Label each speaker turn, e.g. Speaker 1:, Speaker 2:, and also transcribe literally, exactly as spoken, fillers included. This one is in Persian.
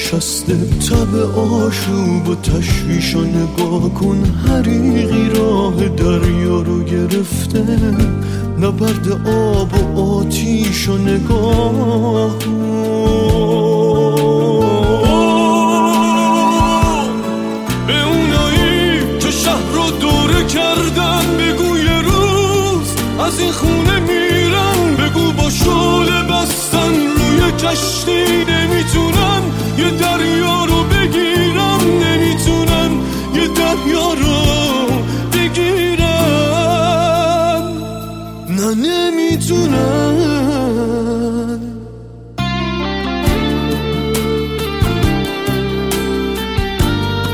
Speaker 1: نشسته تب آشوب و تشویش و نگاه کن حریقی راه دریا رو گرفته نبرد آب و آتیش و نگاه کن به اونایی که شهر رو دوره کردن بگو یه روز از این خونه میرن بگو با شعله بستن روی کشتی نمیتونن یه دریا رو بگیر